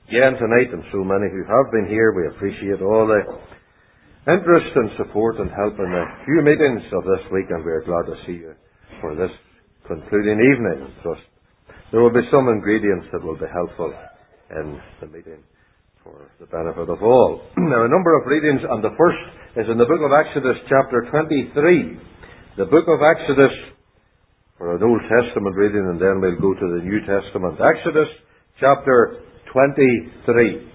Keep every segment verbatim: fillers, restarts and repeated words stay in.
again tonight, and so many who have been here. We appreciate all the interest and support and help in the few meetings of this week, and we are glad to see you for this concluding evening. And trust there will be some ingredients that will be helpful in the meeting for the benefit of all. Now, a number of readings, and the first is in the book of Exodus, chapter twenty-three. The book of Exodus, for an Old Testament reading, and then we'll go to the New Testament. Exodus, chapter twenty-three.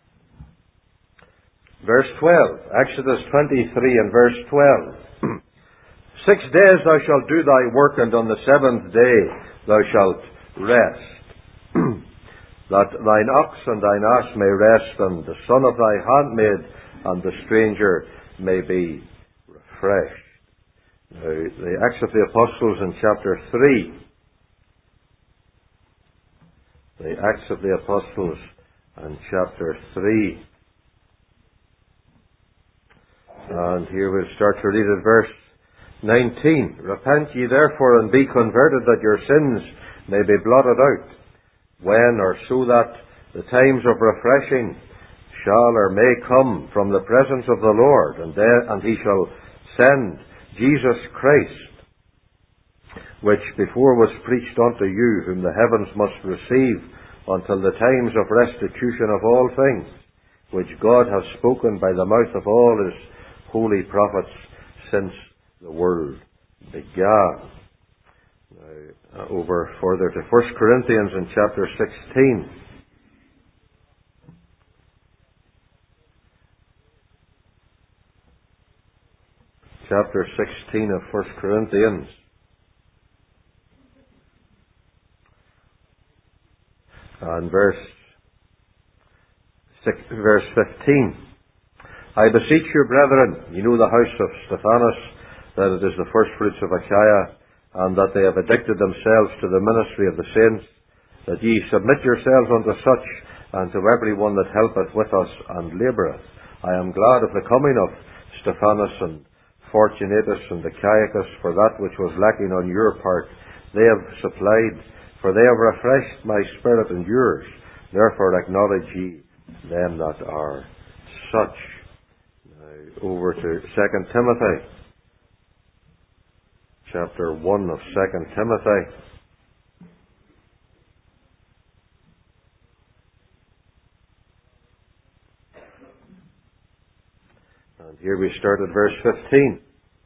Verse twelve. Exodus twenty-three and verse twelve. Six days thou shalt do thy work, and on the seventh day thou shalt rest. That thine ox and thine ass may rest, and the son of thy handmaid and the stranger may be refreshed. Now, the Acts of the Apostles in chapter three. The Acts of the Apostles and chapter three. And here we'll start to read at verse nineteen. Repent ye therefore and be converted, that your sins may be blotted out, when or so that the times of refreshing shall or may come from the presence of the Lord, and, there, and he shall send Jesus Christ, which before was preached unto you, whom the heavens must receive until the times of restitution of all things, which God hath spoken by the mouth of all his holy prophets since the world began. Now, over further to First Corinthians in chapter sixteen. Chapter sixteen of First Corinthians. And verse six, verse fifteen. I beseech you, brethren, you know the house of Stephanas, that it is the first fruits of Achaia, and that they have addicted themselves to the ministry of the saints, that ye submit yourselves unto such, and to every one that helpeth with us and laboureth. I am glad of the coming of Stephanas and Fortunatus and Achaicus, for that which was lacking on your part they have supplied, for they have refreshed my spirit and yours. Therefore acknowledge ye them that are such. Now, over to Second Timothy. Chapter one of Second Timothy. And here we start at verse fifteen.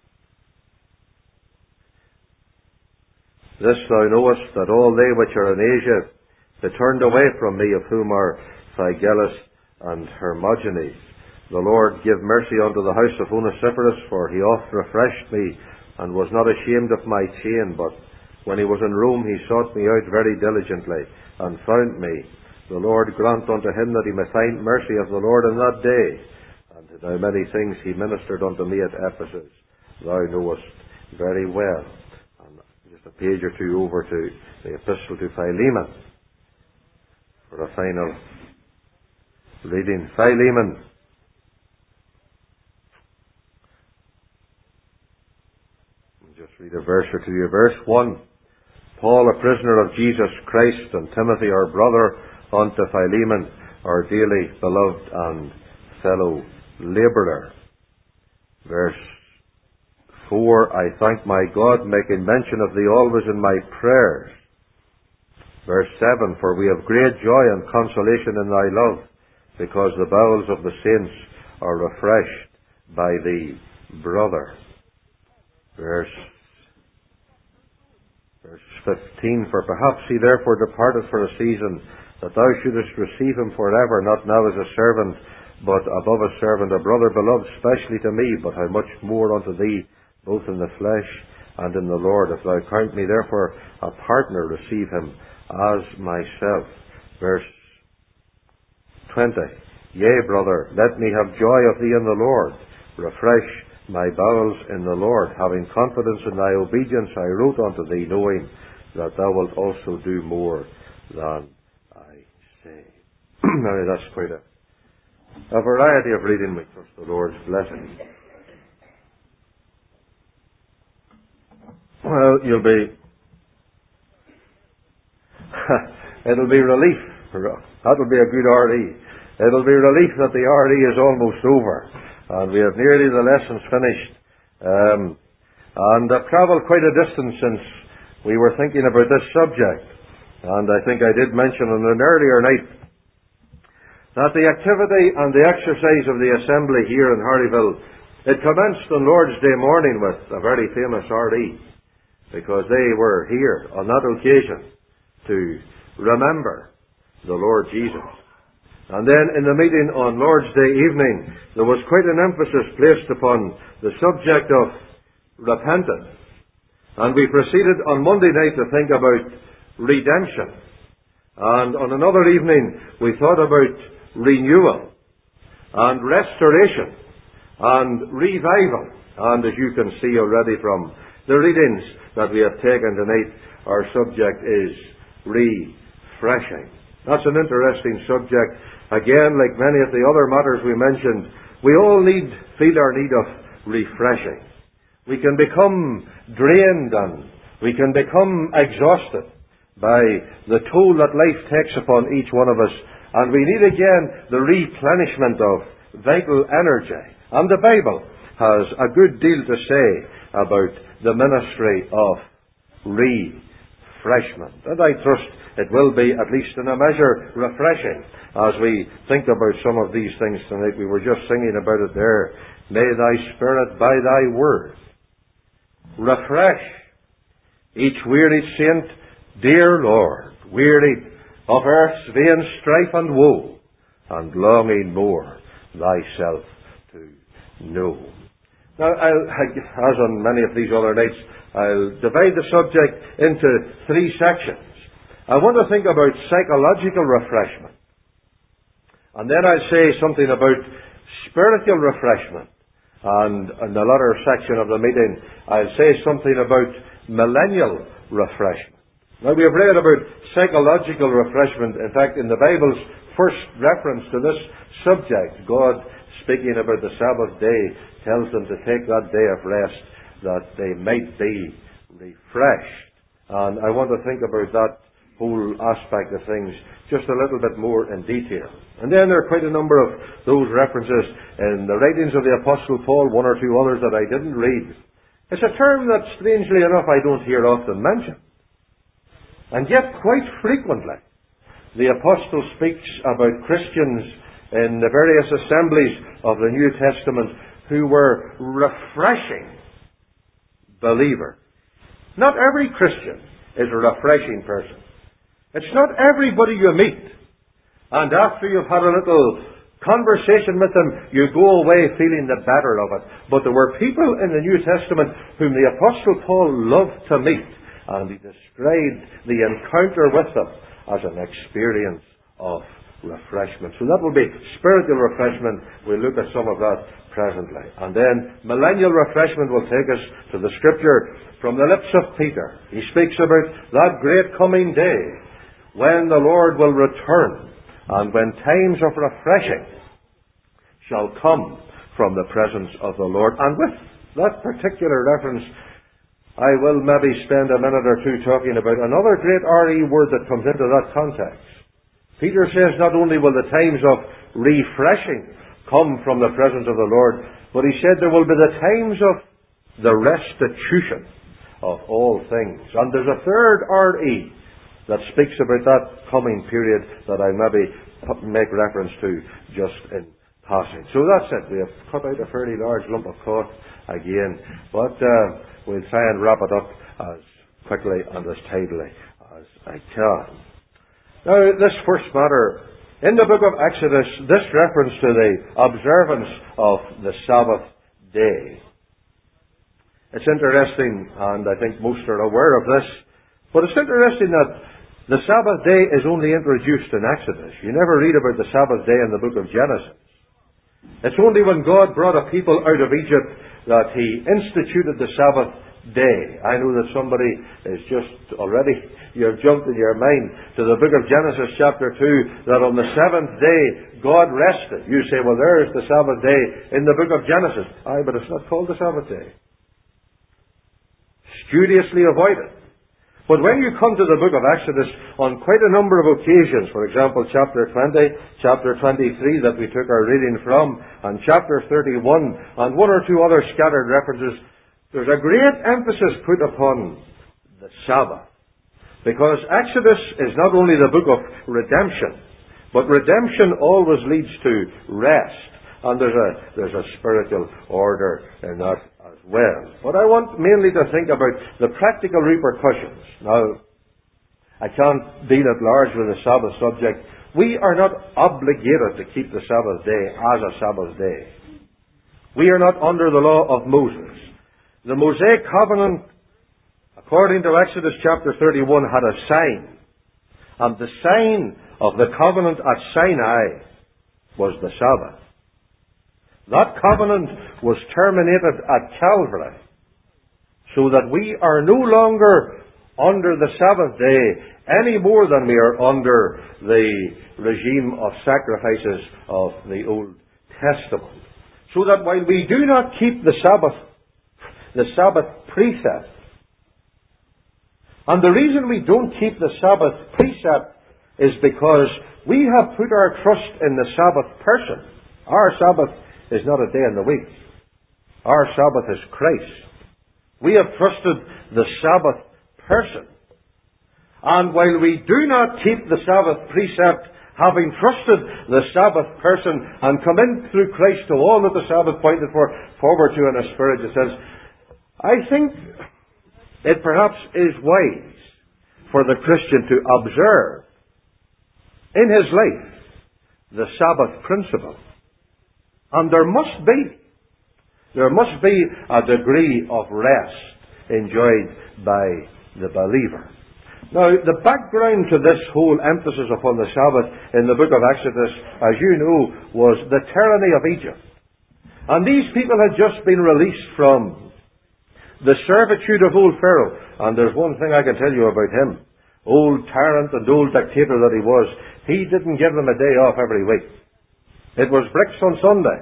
This thou knowest, that all they which are in Asia, they turned away from me, of whom are Phygellus and Hermogenes. The Lord give mercy unto the house of Onesiphorus, for he oft refreshed me, and was not ashamed of my chain, but when he was in Rome he sought me out very diligently, and found me. The Lord grant unto him that he may find mercy of the Lord in that day. And now many things he ministered unto me at Ephesus, thou knowest very well. And just a page or two over to the epistle to Philemon, for a final reading. Philemon, read a verse or two. Verse one. Paul, a prisoner of Jesus Christ, and Timothy, our brother, unto Philemon, our dearly beloved and fellow labourer. Verse four. I thank my God, making mention of thee always in my prayers. Verse seven. For we have great joy and consolation in thy love, because the bowels of the saints are refreshed by thee, brother. Verse Verse fifteen. For perhaps he therefore departed for a season, that thou shouldest receive him forever, not now as a servant, but above a servant, a brother beloved specially to me, but how much more unto thee, both in the flesh and in the Lord. If thou count me therefore a partner, receive him as myself. Verse twenty. Yea, brother, let me have joy of thee in the Lord. Refresh my bowels in the Lord. Having confidence in thy obedience, I wrote unto thee, knowing that thou wilt also do more than I say. Now, that's quite a, a variety of reading. We trust the Lord's blessing. Well, you'll be... it'll be relief That'll be a good R E. It'll be relief that the R E is almost over, and we have nearly the lessons finished. Um, and I've travelled quite a distance since we were thinking about this subject, and I think I did mention on an earlier night that the activity and the exercise of the assembly here in Hardyville, it commenced on Lord's Day morning with a very famous R E, because they were here on that occasion to remember the Lord Jesus. And then in the meeting on Lord's Day evening, there was quite an emphasis placed upon the subject of repentance. And we proceeded on Monday night to think about redemption. And on another evening, we thought about renewal and restoration and revival. And as you can see already from the readings that we have taken tonight, our subject is refreshing. That's an interesting subject. Again, like many of the other matters we mentioned, we all need, feel our need of refreshing. We can become drained and we can become exhausted by the toll that life takes upon each one of us. And we need again the replenishment of vital energy. And the Bible has a good deal to say about the ministry of refreshment. And I trust it will be, at least in a measure, refreshing as we think about some of these things tonight. We were just singing about it there. May thy Spirit by thy word refresh each wearied saint, dear Lord, wearied of earth's vain strife and woe, and longing more thyself to know. Now, I'll, as on many of these other nights, I'll divide the subject into three sections. I want to think about psychological refreshment. And then I'll say something about spiritual refreshment. And in the latter section of the meeting, I'll say something about millennial refreshment. Now, we have read about psychological refreshment. In fact, in the Bible's first reference to this subject, God, speaking about the Sabbath day, tells them to take that day of rest that they might be refreshed. And I want to think about that whole aspect of things just a little bit more in detail. And then there are quite a number of those references in the writings of the Apostle Paul, one or two others that I didn't read. It's a term that, strangely enough, I don't hear often mentioned. And yet, quite frequently, the Apostle speaks about Christians in the various assemblies of the New Testament who were refreshing believers. Not every Christian is a refreshing person. It's not everybody you meet, and after you've had a little conversation with them, you go away feeling the better of it. But there were people in the New Testament whom the Apostle Paul loved to meet, and he described the encounter with them as an experience of refreshment. So that will be spiritual refreshment. We'll look at some of that presently. And then millennial refreshment will take us to the scripture from the lips of Peter. He speaks about that great coming day when the Lord will return and when times of refreshing shall come from the presence of the Lord. And with that particular reference, I will maybe spend a minute or two talking about another great R E word that comes into that context. Peter says not only will the times of refreshing come from the presence of the Lord, but he said there will be the times of the restitution of all things. And there's a third R E that speaks about that coming period that I maybe make reference to just in passing. So that's it. We have cut out a fairly large lump of cloth again, but uh, we'll try and wrap it up as quickly and as tidily as I can. Now, this first matter, in the book of Exodus, this reference to the observance of the Sabbath day. It's interesting, and I think most are aware of this, but it's interesting that the Sabbath day is only introduced in Exodus. You never read about the Sabbath day in the book of Genesis. It's only when God brought a people out of Egypt that He instituted the Sabbath day. I know that somebody is just already, you've jumped in your mind to the book of Genesis chapter two, that on the seventh day God rested. You say, well, there's the Sabbath day in the book of Genesis. Aye, but it's not called the Sabbath day. Studiously avoided. But when you come to the book of Exodus, on quite a number of occasions, for example, chapter twenty, chapter twenty-three that we took our reading from, and chapter thirty-one, and one or two other scattered references, there's a great emphasis put upon the Sabbath. Because Exodus is not only the book of redemption, but redemption always leads to rest. And there's a, there's a spiritual order in that as well. But I want mainly to think about the practical repercussions. Now, I can't deal at large with the Sabbath subject. We are not obligated to keep the Sabbath day as a Sabbath day. We are not under the law of Moses. The Mosaic covenant, according to Exodus chapter thirty-one, had a sign. And the sign of the covenant at Sinai was the Sabbath. That covenant was terminated at Calvary, so that we are no longer under the Sabbath day any more than we are under the regime of sacrifices of the Old Testament. So that while we do not keep the Sabbath, the Sabbath precept, and the reason we don't keep the Sabbath precept is because we have put our trust in the Sabbath person. Our Sabbath is not a day in the week. Our Sabbath is Christ. We have trusted the Sabbath person. And while we do not keep the Sabbath precept, having trusted the Sabbath person and come in through Christ to all that the Sabbath pointed for, forward to in a spirit, it says, I think it perhaps is wise for the Christian to observe in his life the Sabbath principle. And there must be, there must be a degree of rest enjoyed by the believer. Now, the background to this whole emphasis upon the Sabbath in the book of Exodus, as you know, was the tyranny of Egypt. And these people had just been released from the servitude of old Pharaoh. And there's one thing I can tell you about him. Old tyrant and old dictator that he was, he didn't give them a day off every week. It was bricks on Sunday,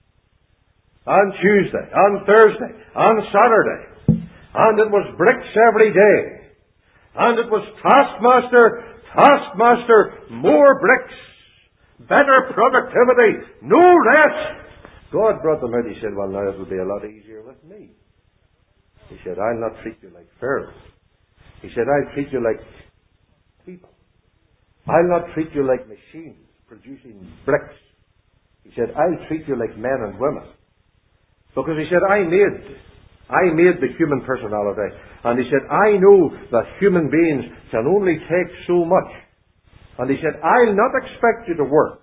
on Tuesday, on Thursday, on Saturday. And it was bricks every day. And it was taskmaster, taskmaster, more bricks, better productivity, no rest. God brought them out. He said, well, now it will be a lot easier with me. He said, I'll not treat you like Pharaoh. He said, I'll treat you like people. I'll not treat you like machines producing bricks. He said, I'll treat you like men and women. Because he said, I made, I made the human personality. And he said, I know that human beings can only take so much. And he said, I'll not expect you to work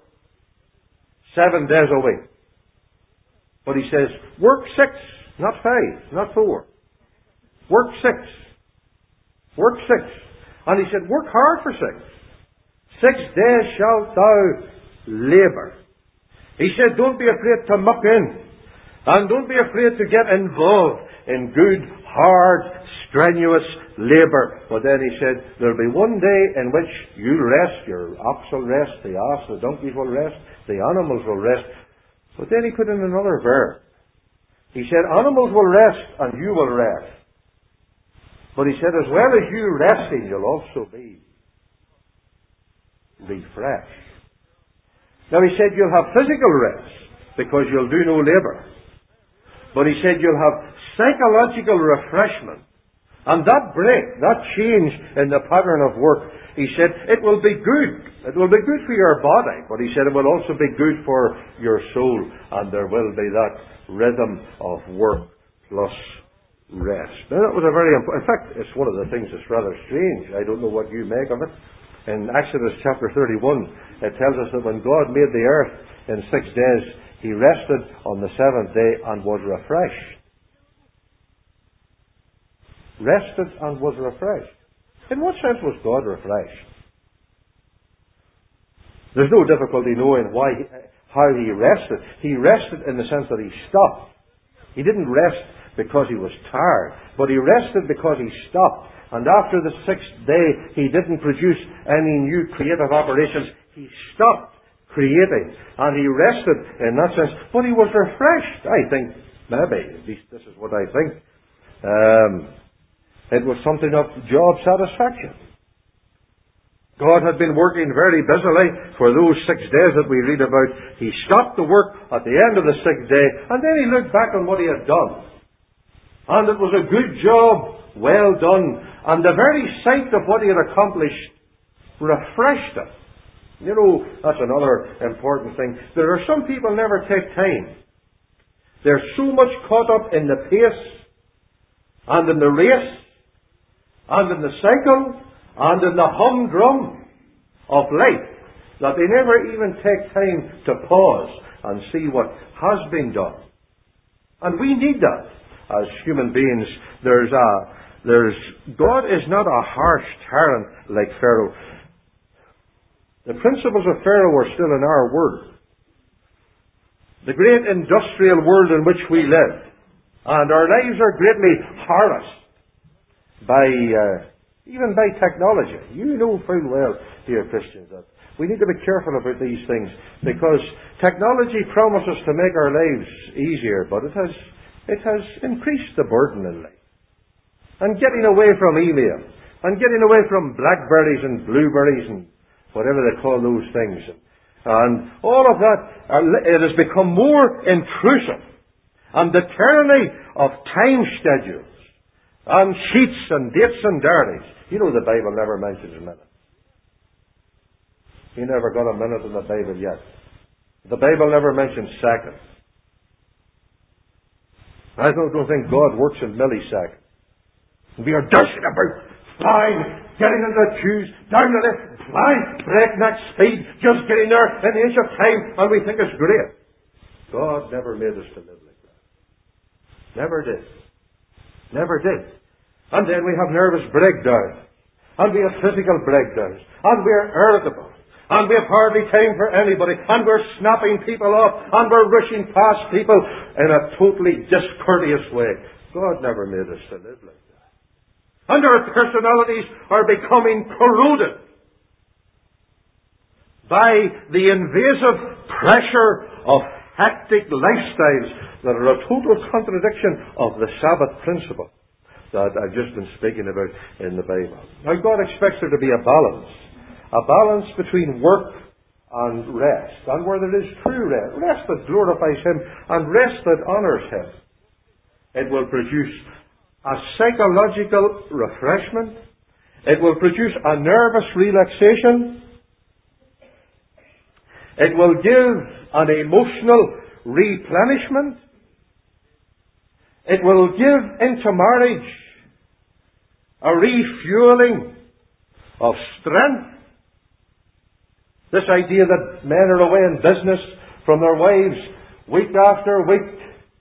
seven days a week. But he says, work six, not five, not four. Work six. Work six. And he said, work hard for six. Six days shalt thou labour. He said, don't be afraid to muck in. And don't be afraid to get involved in good, hard, strenuous labour. But then he said, there'll be one day in which you'll rest. Your ox will rest, the ass, the donkeys will rest, the animals will rest. But then he put in another verb. He said, animals will rest and you will rest. But he said, as well as you resting, you'll also be refreshed. Now he said, you'll have physical rest because you'll do no labour. But he said, you'll have psychological refreshment. And that break, that change in the pattern of work, he said, it will be good. It will be good for your body. But he said, it will also be good for your soul. And there will be that rhythm of work plus rest. Now that was a very important, in fact, it's one of the things that's rather strange. I don't know what you make of it. In Exodus chapter thirty-one, it tells us that when God made the earth in six days, He rested on the seventh day and was refreshed. Rested and was refreshed. In what sense was God refreshed? There's no difficulty knowing why, how He rested. He rested in the sense that He stopped. He didn't rest because He was tired, but He rested because He stopped. And after the sixth day, He didn't produce any new creative operations. He stopped creating. And He rested in that sense. But He was refreshed, I think. Maybe. At least this is what I think. Um, It was something of job satisfaction. God had been working very busily for those six days that we read about. He stopped the work at the end of the sixth day, and then He looked back on what He had done. And it was a good job, well done. And the very sight of what He had accomplished refreshed Him. You know, that's another important thing. There are some people never take time. They're so much caught up in the pace, and in the race, and in the cycle, and in the humdrum of life, that they never even take time to pause and see what has been done. And we need that as human beings. There's a, there's, God is not a harsh tyrant like Pharaoh. The principles of Pharaoh are still in our world. The great industrial world in which we live. And our lives are greatly harassed by, uh, even by technology. You know full well, dear Christians, that we need to be careful about these things, because technology promises to make our lives easier, but it has, it has increased the burden in life. And getting away from email, and getting away from blackberries and blueberries and whatever they call those things. And all of that, it has become more intrusive. And the tyranny of time schedules, and sheets and dates and diaries. You know the Bible never mentions minutes. You never got a minute in the Bible yet. The Bible never mentions seconds. I don't, don't think God works in milliseconds. We are dashing about, flying, getting into the queues, down the left, flying, breakneck speed, just getting there in the inch of time, and we think it's great. God never made us to live like that. Never did. Never did. And then we have nervous breakdowns. And we have physical breakdowns. And we're irritable. And we have hardly time for anybody. And we're snapping people off. And we're rushing past people in a totally discourteous way. God never made us to live like that. And our personalities are becoming corroded by the invasive pressure of hectic lifestyles that are a total contradiction of the Sabbath principle that I've just been speaking about in the Bible. Now, God expects there to be a balance. A balance between work and rest. And where there is true rest, rest that glorifies Him and rest that honours Him, it will produce a psychological refreshment. It will produce a nervous relaxation. It will give an emotional replenishment. It will give into marriage a refueling of strength. This idea that men are away in business from their wives week after week,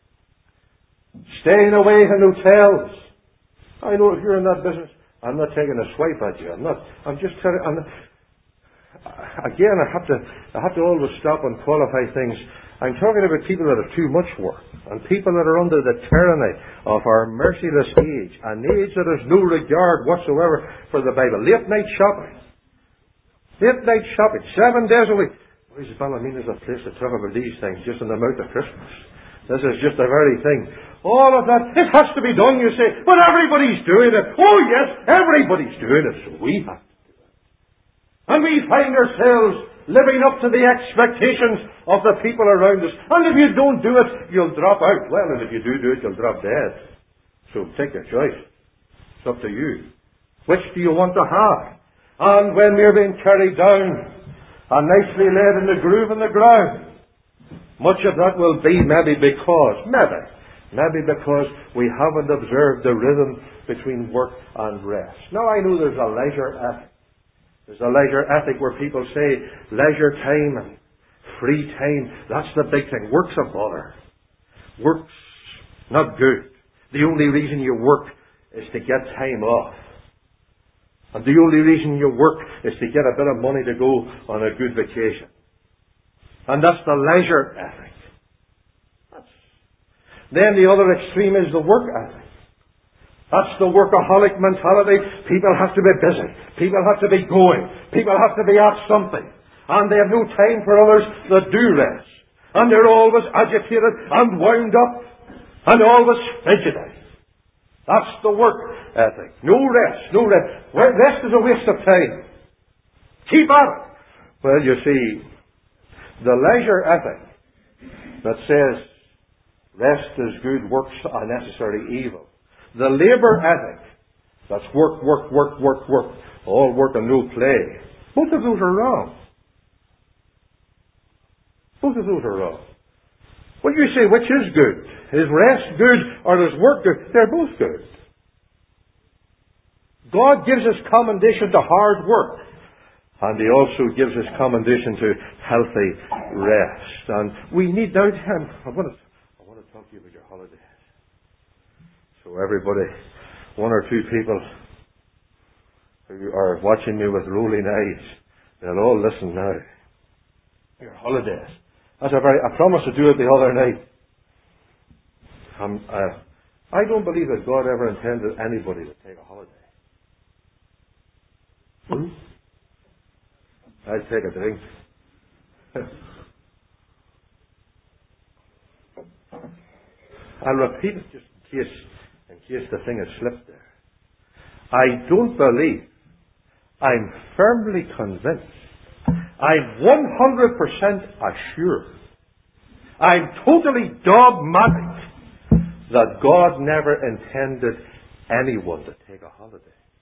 staying away in hotels. I know if you're in that business, I'm not taking a swipe at you. I'm not. I'm just telling. I'm not, again, I have to. I have to always stop and qualify things. I'm talking about people that have too much work, and people that are under the tyranny of our merciless age, an age that has no regard whatsoever for the Bible. Late night shopping. Late night shopping. Seven days a week. Where's Ballymena is a place to talk about these things, just in the mouth of Christmas. This is just the very thing. All of that, it has to be done, you say, but everybody's doing it. Oh yes, everybody's doing it, so we have to do it. And we find ourselves living up to the expectations of the people around us. And if you don't do it, you'll drop out. Well, and if you do do it, you'll drop dead. So take your choice. It's up to you. Which do you want to have? And when we're being carried down and nicely laid in the groove in the ground, much of that will be maybe because, maybe, maybe because we haven't observed the rhythm between work and rest. Now I know there's a leisure ethic. There's a leisure ethic where people say leisure time and free time, that's the big thing. Work's a bother. Work's not good. The only reason you work is to get time off. And the only reason you work is to get a bit of money to go on a good vacation. And that's the leisure ethic. That's... Then the other extreme is the work ethic. That's the workaholic mentality. People have to be busy. People have to be going. People have to be at something. And they have no time for others that do rest. And they're always agitated and wound up and always fidgety. That's the work ethic. No rest, no rest. Rest is a waste of time. Keep at it. Well, you see, the leisure ethic that says rest is good, works are necessary evil. The labour ethic that's work, work, work, work, work, all work and no play. Both of those are wrong. Both of those are wrong. Well, you say, which is good? Is rest good or is work good? They're both good. God gives us commendation to hard work. And He also gives us commendation to healthy rest. And we need now, I want to, I want to talk to you about your holidays. So everybody, one or two people who are watching me with rolling eyes, they'll all listen now. Your holidays. That's a very, I promised to do it the other night. Um, uh, I don't believe that God ever intended anybody to take a holiday. Hmm? I'll take a drink. I'll repeat it just in case, in case the thing has slipped there. I don't believe, I'm firmly convinced, I'm one hundred percent assured, I'm totally dogmatic that God never intended anyone to take a holiday.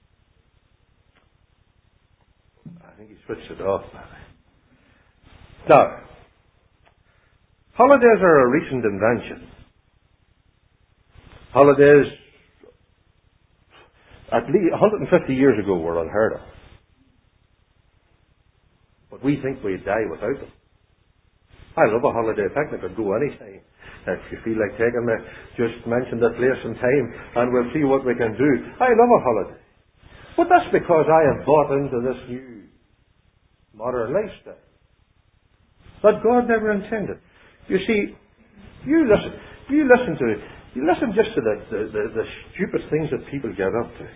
I think He switched it off. Now, holidays are a recent invention. Holidays, at least one hundred fifty years ago, were unheard of. But we think we'd die without them. I love a holiday picnic. I'd go anytime. If you feel like taking me, just mention the place and time and we'll see what we can do. I love a holiday. But that's because I have bought into this new modern lifestyle that God never intended. You see, you listen, you listen to it. You listen just to the, the, the, the stupid things that people get up to.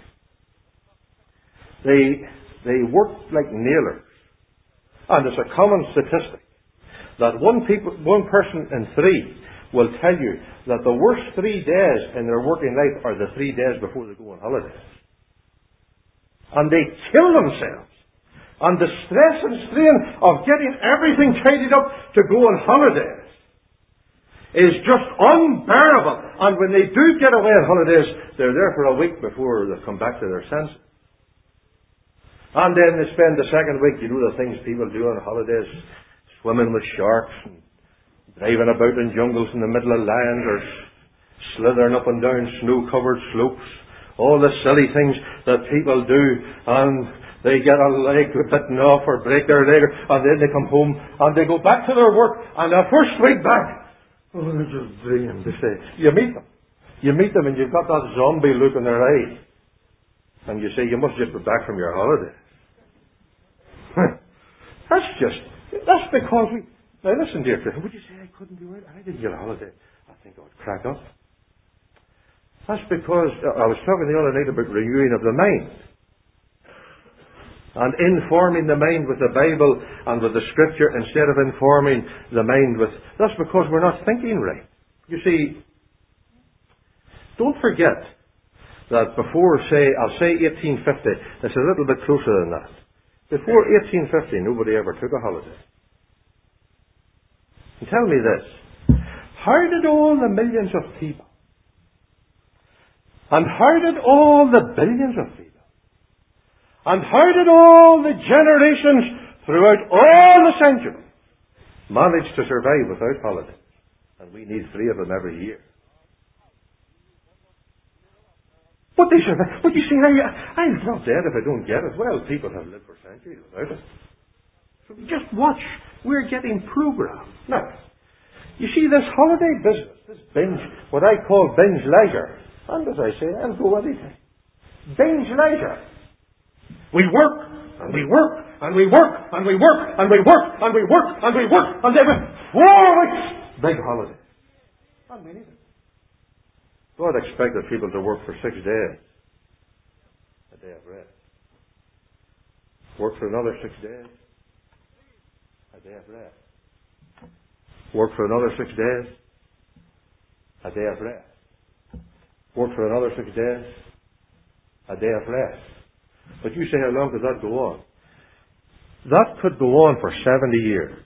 They, they work like nailers. And it's a common statistic that one, people, one person in three will tell you that the worst three days in their working life are the three days before they go on holidays. And they kill themselves. And the stress and strain of getting everything tidied up to go on holidays is just unbearable. And when they do get away on holidays, they're there for a week before they come back to their senses. And then they spend the second week, you know the things people do on holidays, swimming with sharks, and driving about in jungles in the middle of land, or slithering up and down snow-covered slopes. All the silly things that people do, and they get a leg bitten off or break their leg, and then they come home and they go back to their work, and their first week back, oh, they're just dreaming. They say, you meet them. You meet them and you've got that zombie look in their eyes. And you say, you must just be back from your holiday. That's just, that's because we, now listen dear friend, would you say I couldn't do it? I didn't get a holiday. I think I would crack up. That's because, I was talking the other night about renewing of the mind. And informing the mind with the Bible and with the Scripture instead of informing the mind with, that's because we're not thinking right. You see, don't forget that before, say, I'll say eighteen fifty, it's a little bit closer than that. Before eighteen fifty, nobody ever took a holiday. And tell me this, how did all the millions of people, and how did all the billions of people, and how did all the generations throughout all the centuries manage to survive without holidays? And we need three of them every year. But they survive. But you see, I, I'm not dead if I don't get it. Well, people have lived for centuries without it. So just watch. We're getting programmed. Now, you see, this holiday business, this binge, what I call binge leisure, and as I say, I'll go anything. Binge leisure. We work, and we work, and we work, and we work, and we work, and we work, and we work, and then four weeks, big holiday. And we need it. God expected people to work for six days. A day of rest. Work for another six days. A day of rest. Work for another six days. A day of rest. work for another six days, a day of rest. But you say, how long could that go on? That could go on for seventy years.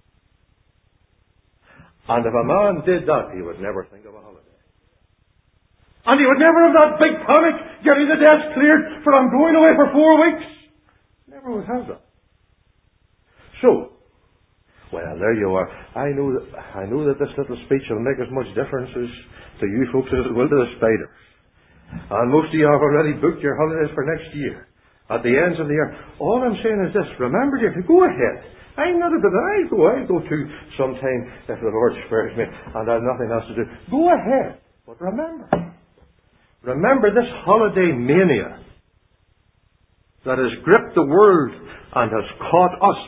And if a man did that, he would never think of a holiday. And he would never have that big panic, getting the desk cleared, for I'm going away for four weeks. Never would have that. So, well, there you are. I know that, I know that this little speech will make as much difference as to you folks as it will to the spiders. And most of you have already booked your holidays for next year, at the ends of the year. All I'm saying is this: remember, dear, go ahead. I'm not a bit. I go. I go to sometime if the Lord spares me, and I've nothing else to do. Go ahead, but remember, remember this holiday mania that has gripped the world and has caught us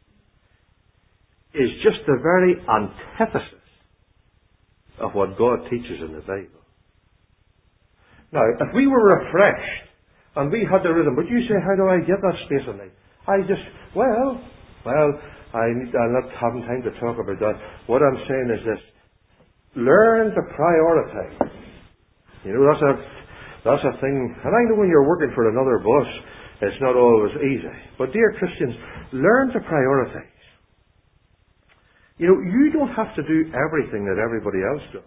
is just the very antithesis of what God teaches in the Bible. Now, if we were refreshed and we had the rhythm, but you say, how do I get that space in life? I just, well, well, I need, I'm not having time to talk about that. What I'm saying is this: learn to prioritize. You know, that's a that's a thing. And I know when you're working for another boss, it's not always easy. But dear Christians, learn to prioritize. You know, you don't have to do everything that everybody else does.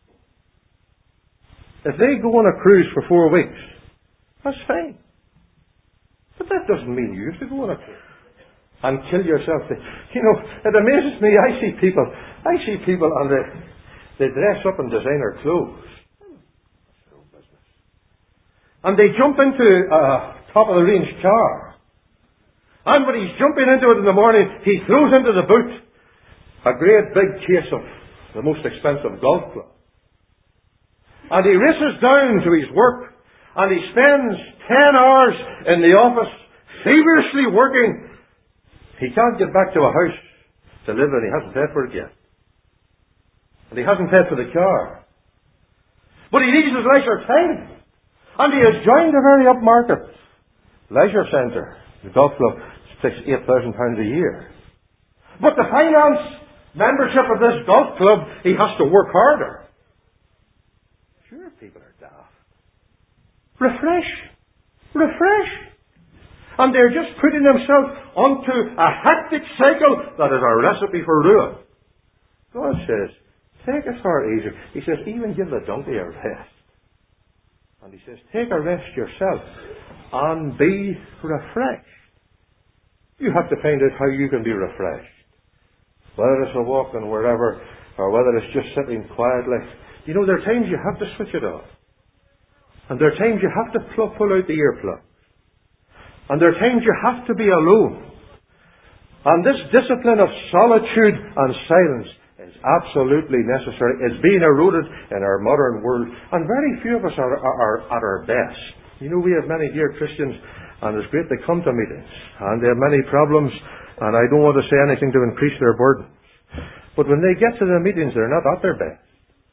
If they go on a cruise for four weeks, that's fine. But that doesn't mean you have to go on a cruise and kill yourself. You know, it amazes me. I see people, I see people and they, they dress up in designer clothes. That's their own business. And they jump into a top of the range car. And when he's jumping into it in the morning, he throws into the boot a great big case of the most expensive golf club. And he races down to his work, and he spends ten hours in the office, feverishly working. He can't get back to a house to live in. He hasn't paid for it yet. And he hasn't paid for the car. But he needs his leisure time. And he has joined a very upmarket leisure centre. The golf club takes eight thousand pounds a year. But to finance membership of this golf club, he has to work harder. Sure, people are daft. Refresh. Refresh. And they're just putting themselves onto a hectic cycle that is a recipe for ruin. God says, take it far easier. He says, even give the donkey a rest. And he says, take a rest yourself and be refreshed. You have to find out how you can be refreshed. Whether it's a walk and wherever, or whether it's just sitting quietly. You know, there are times you have to switch it off. And there are times you have to pull, pull out the earplug. And there are times you have to be alone. And this discipline of solitude and silence is absolutely necessary. It's being eroded in our modern world. And very few of us are, are, are at our best. You know, we have many dear Christians, and it's great they come to meetings. And they have many problems. And I don't want to say anything to increase their burdens. But when they get to the meetings, they're not at their best.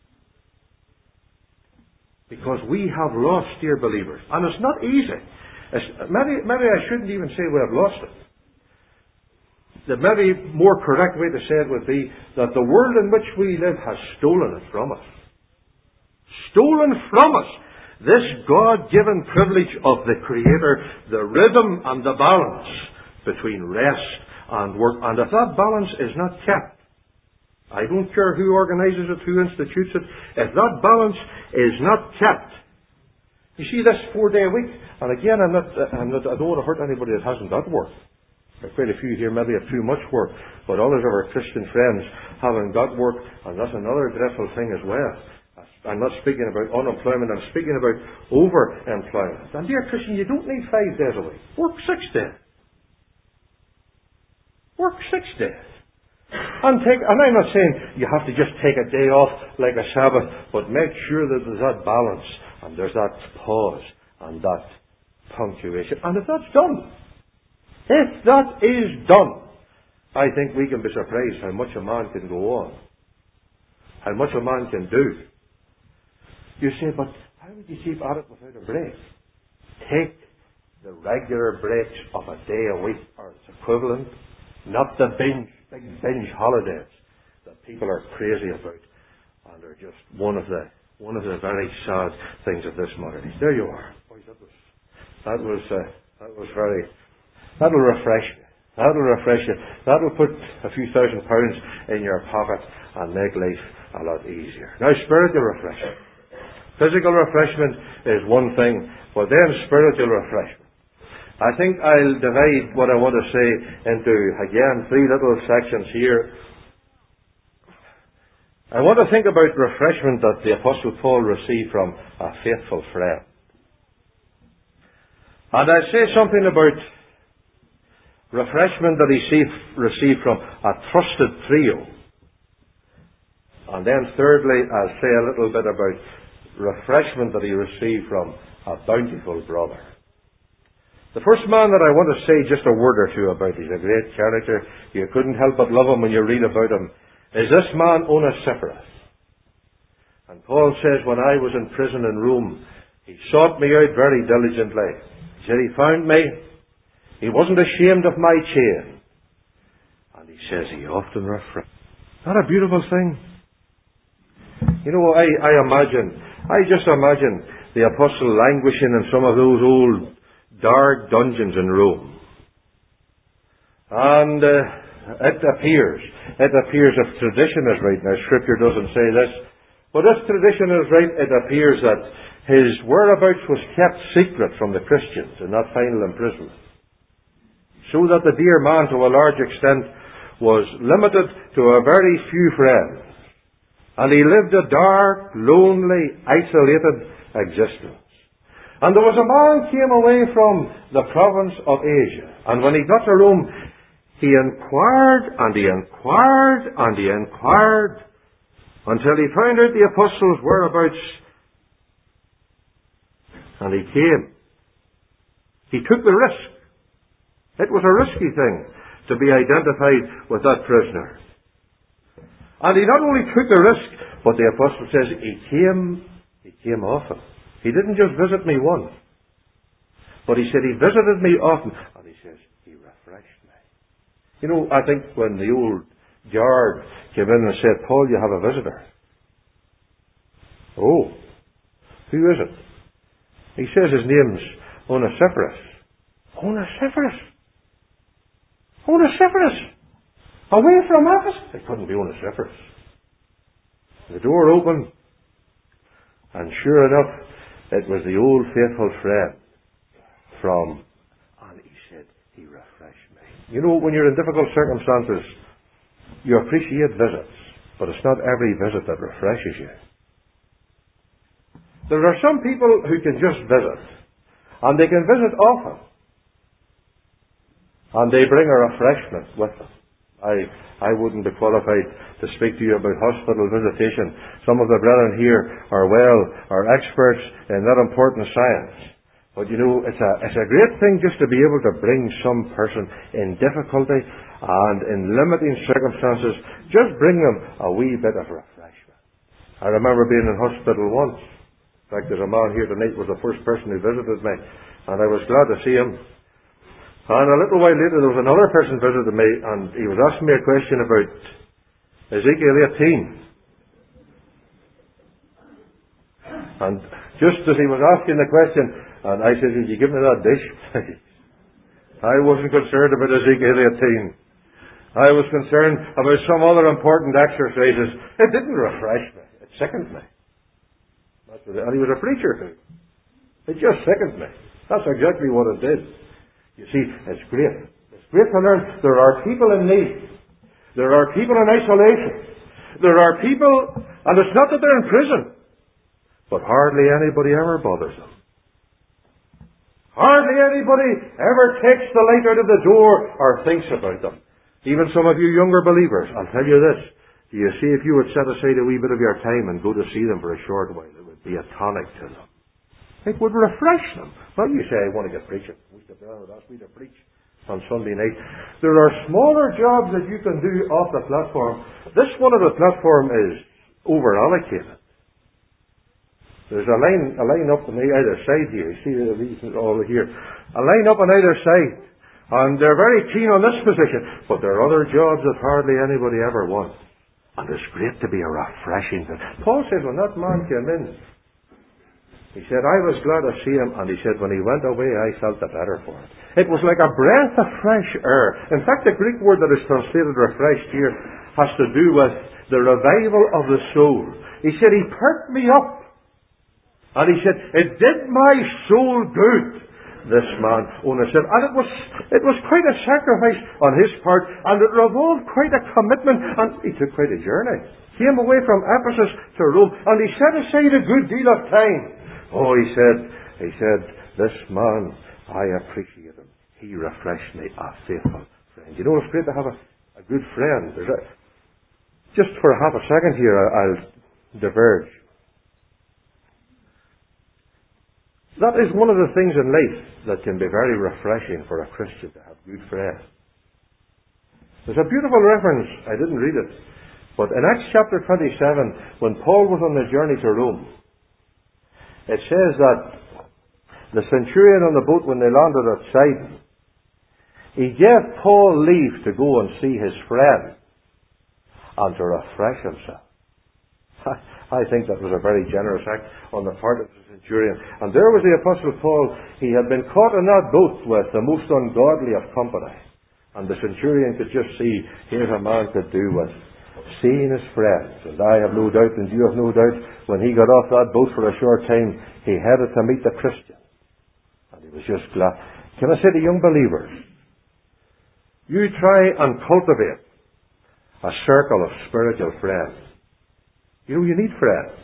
Because we have lost, dear believers. And it's not easy. It's, maybe, maybe I shouldn't even say we have lost it. The maybe more correct way to say it would be that the world in which we live has stolen it from us. Stolen from us this God-given privilege of the Creator, the rhythm and the balance between rest and work. And if that balance is not kept, I don't care who organizes it, who institutes it, if that balance is not kept. You see, this four-day week, and again, I'm not, I'm not, I don't want to hurt anybody that hasn't got work. There are quite a few here maybe have too much work, but others of our Christian friends haven't got work, and that's another dreadful thing as well. I'm not speaking about unemployment, I'm speaking about over-employment. And dear Christian, you don't need five days a week. Work six days. Work six days. And take, and I'm not saying you have to just take a day off like a Sabbath, but make sure that there's that balance, and there's that pause, and that punctuation. And if that's done, if that is done, I think we can be surprised how much a man can go on. How much a man can do. You say, but how would you keep at it without a break? Take the regular breaks of a day a week, or its equivalent, not the binge, big binge holidays that people are crazy about, and are just one of the one of the very sad things of this modern age. There you are. Boy, that was, that was, uh, that was very, that'll refresh you. That'll refresh you. That'll put a few thousand pounds in your pocket and make life a lot easier. Now, spiritual refreshment. Physical refreshment is one thing, but then spiritual refreshment. I think I'll divide what I want to say into, again, three little sections here. I want to think about refreshment that the Apostle Paul received from a faithful friend. And I'll say something about refreshment that he received from a trusted trio. And then thirdly, I'll say a little bit about refreshment that he received from a bountiful brother. The first man that I want to say just a word or two about, he's a great character. You couldn't help but love him when you read about him, is this man Onesiphorus. And Paul says, when I was in prison in Rome, he sought me out very diligently. He said he found me. He wasn't ashamed of my chain. And he says he often refreshed. Not a beautiful thing? You know, I, I imagine, I just imagine the apostle languishing in some of those old dark dungeons in Rome. And uh, it appears, it appears if tradition is right, now Scripture doesn't say this, but if tradition is right, it appears that his whereabouts was kept secret from the Christians in that final imprisonment. So that the dear man, to a large extent, was limited to a very few friends. And he lived a dark, lonely, isolated existence. And there was a man came away from the province of Asia. And when he got to Rome, he inquired, and he inquired, and he inquired, until he found out the apostles' whereabouts. And he came. He took the risk. It was a risky thing to be identified with that prisoner. And he not only took the risk, but the apostle says he came, he came often. He didn't just visit me once, but he said he visited me often. And he says he refreshed me. You know, I think when the old guard came in and said, Paul, you have a visitor. Oh, who is it? He says his name's Onesiphorus. Onesiphorus? Onesiphorus! Away from us! It couldn't be Onesiphorus. The door opened, and sure enough, it was the old faithful friend from, and he said, he refreshed me. You know, when you're in difficult circumstances, you appreciate visits, but it's not every visit that refreshes you. There are some people who can just visit, and they can visit often, and they bring a refreshment with them. I, I wouldn't be qualified to speak to you about hospital visitation. Some of the brethren here are well, are experts in that important science. But you know, it's a, it's a great thing just to be able to bring some person in difficulty and in limiting circumstances, just bring them a wee bit of refreshment. I remember being in hospital once. In fact, there's a man here tonight was the first person who visited me, and I was glad to see him. And a little while later, there was another person visited me, and he was asking me a question about Ezekiel eighteen. And just as he was asking the question, and I said, "Did you give me that dish?" I wasn't concerned about Ezekiel eighteen. I was concerned about some other important exercises. It didn't refresh me. It sickened me. That's what it, and he was a preacher too. It just sickened me. That's exactly what it did. You see, it's great. It's great to learn there are people in need. There are people in isolation. There are people, and it's not that they're in prison, but hardly anybody ever bothers them. Hardly anybody ever takes the light out of the door or thinks about them. Even some of you younger believers, I'll tell you this. Do you see, if you would set aside a wee bit of your time and go to see them for a short while, it would be a tonic to them. It would refresh them. Well, you say, I want to get preaching. Mister Brown would ask me to preach on Sunday night. There are smaller jobs that you can do off the platform. This one of the platform is over-allocated. There's a line, a line up on either side here. You see these all here. A line up on either side. And they're very keen on this position. But there are other jobs that hardly anybody ever wants. And it's great to be a refreshing thing. Paul said when that man came in, he said, I was glad to see him, and he said, when he went away, I felt the better for it. It was like a breath of fresh air. In fact, the Greek word that is translated refreshed here has to do with the revival of the soul. He said, he perked me up. And he said, it did my soul good, this man, owner said. And it was, it was quite a sacrifice on his part, and it revolved quite a commitment, and he took quite a journey. Came away from Ephesus to Rome, and he set aside a good deal of time. Oh, he said, he said, this man, I appreciate him. He refreshed me, a faithful friend. You know, it's great to have a, a good friend. There's a, just for half a second here, I'll diverge. That is one of the things in life that can be very refreshing for a Christian, to have good friends. There's a beautiful reference, I didn't read it, but in Acts chapter twenty-seven, when Paul was on the journey to Rome, it says that the centurion on the boat, when they landed at Sidon, he gave Paul leave to go and see his friend and to refresh himself. I think that was a very generous act on the part of the centurion. And there was the Apostle Paul. He had been caught in that boat with the most ungodly of company. And the centurion could just see, here's a man could do with seeing his friends. And I have no doubt, and you have no doubt, when he got off that boat for a short time, he headed to meet the Christian. And he was just glad. Can I say to young believers, you try and cultivate a circle of spiritual friends. You know, you need friends.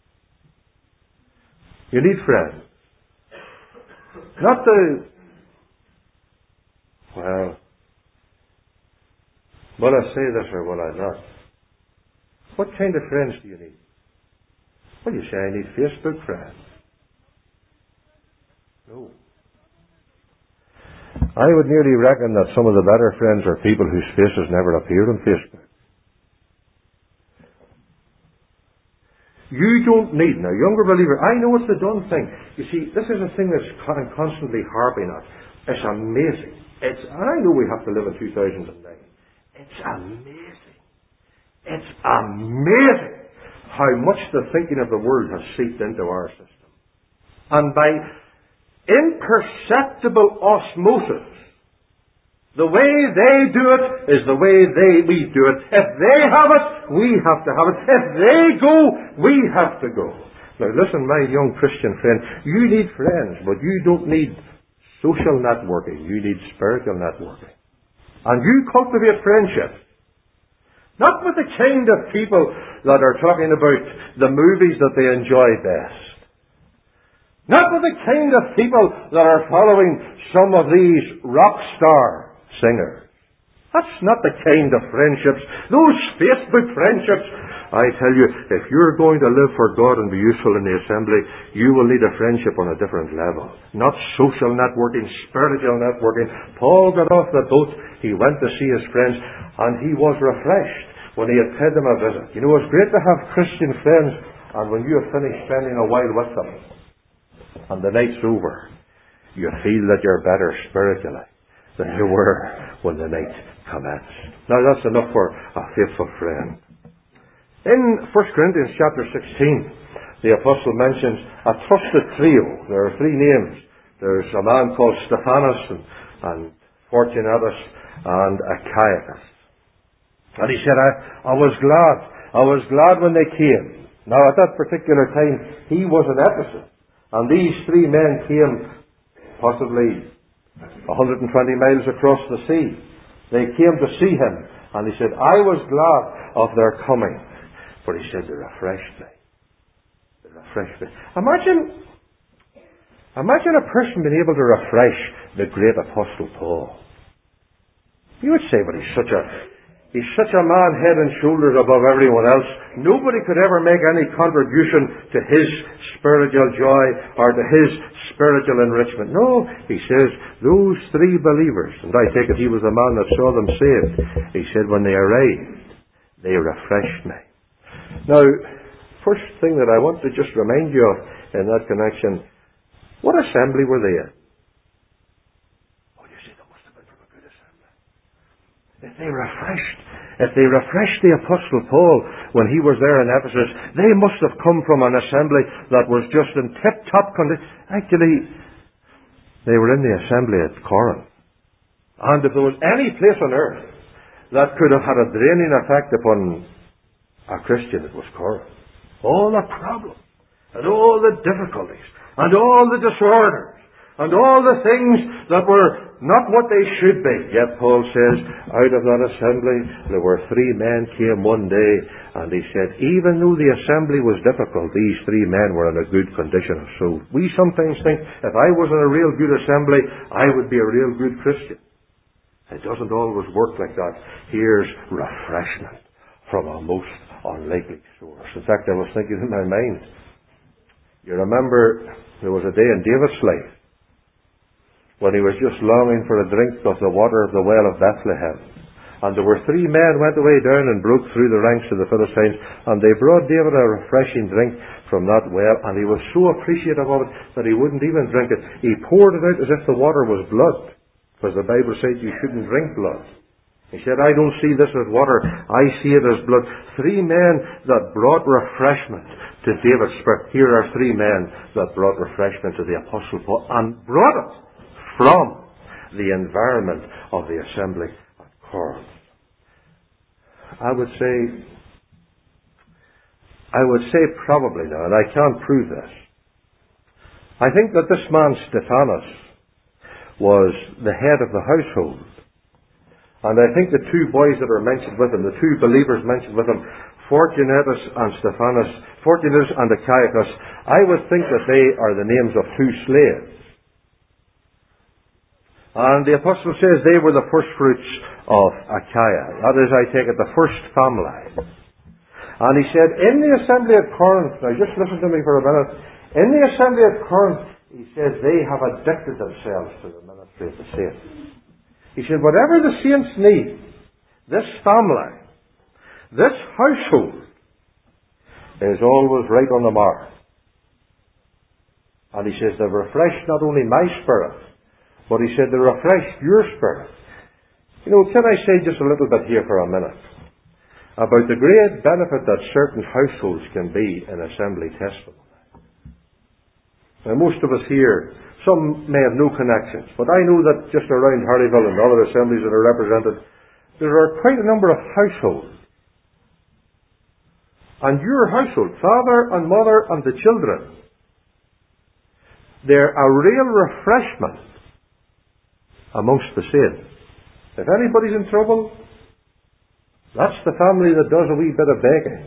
You need friends. Not the, well, will I say this or will I not? What kind of friends do you need? Well, you say, I need Facebook friends. No. I would nearly reckon that some of the better friends are people whose faces never appeared on Facebook. You don't need, now younger believer, I know it's the done thing. You see, this is a thing that's I'm constantly harping at. It's amazing. It's, and I know we have to live in two thousand nine. It's amazing. It's amazing how much the thinking of the world has seeped into our system. And by imperceptible osmosis, the way they do it is the way they we do it. If they have it, we have to have it. If they go, we have to go. Now listen, my young Christian friend, you need friends, but you don't need social networking. You need spiritual networking. And you cultivate friendships. Not with the kind of people that are talking about the movies that they enjoy best. Not with the kind of people that are following some of these rock star singers. That's not the kind of friendships. Those Facebook friendships, I tell you, if you're going to live for God and be useful in the assembly, you will need a friendship on a different level. Not social networking, spiritual networking. Paul got off the boat, he went to see his friends, and he was refreshed when he had paid them a visit. You know, it's great to have Christian friends, and when you have finished spending a while with them, and the night's over, you feel that you're better spiritually than you were when the night commenced. Now that's enough for a faithful friend. In First Corinthians chapter sixteen, the apostle mentions a trusted trio. There are three names. There's a man called Stephanas and, and Fortunatus and Achaicus. And he said, I, I was glad. I was glad when they came. Now at that particular time, he was in Ephesus. And these three men came possibly one hundred twenty miles across the sea. They came to see him. And he said, I was glad of their coming. For he said, they refreshed me. They refreshed me. Imagine, imagine a person being able to refresh the great Apostle Paul. You would say, but he's such a, he's such a man head and shoulders above everyone else. Nobody could ever make any contribution to his spiritual joy or to his spiritual enrichment. No, he says, those three believers, and I take it he was the man that saw them saved. He said, when they arrived, they refreshed me. Now, first thing that I want to just remind you of in that connection, what assembly were they in? Oh, you see, they must have been from a good assembly. If they refreshed, if they refreshed the Apostle Paul when he was there in Ephesus, they must have come from an assembly that was just in tip-top condition. Actually, they were in the assembly at Corinth. And if there was any place on earth that could have had a draining effect upon a Christian, it was Corinth. All the problems, and all the difficulties, and all the disorders, and all the things that were not what they should be. Yet Paul says, out of that assembly, there were three men came one day, and he said, even though the assembly was difficult, these three men were in a good condition of soul. We sometimes think, if I was in a real good assembly, I would be a real good Christian. It doesn't always work like that. Here's refreshment from a most unlikely source. In fact, I was thinking in my mind, you remember there was a day in David's life when he was just longing for a drink of the water of the well of Bethlehem. And there were three men went away down and broke through the ranks of the Philistines, and they brought David a refreshing drink from that well, and he was so appreciative of it that he wouldn't even drink it. He poured it out as if the water was blood, because the Bible said you shouldn't drink blood. He said, I don't see this as water, I see it as blood. Three men that brought refreshment to David's spirit. Here are three men that brought refreshment to the Apostle Paul, and brought it from the environment of the assembly at Corinth. I would say, I would say probably now, and I can't prove this, I think that this man Stephanas was the head of the household. And I think the two boys that are mentioned with him, the two believers mentioned with him, Fortunatus and Stephanas, Fortunatus and Achaicus, I would think that they are the names of two slaves. And the apostle says they were the first fruits of Achaia. That is, I take it, the first family. And he said, in the assembly at Corinth, now just listen to me for a minute, in the assembly at Corinth, he says they have addicted themselves to the ministry of the saints. He said, whatever the saints need, this family, this household, is always right on the mark. And he says, they've refreshed not only my spirit, but he said, they refreshed your spirit. You know, can I say just a little bit here for a minute about the great benefit that certain households can be in assembly testimony? Now, most of us here, some may have no connections, but I know that just around Harryville and other assemblies that are represented, there are quite a number of households. And your household, father and mother and the children, they're a real refreshment amongst the saints. If anybody's in trouble, that's the family that does a wee bit of begging.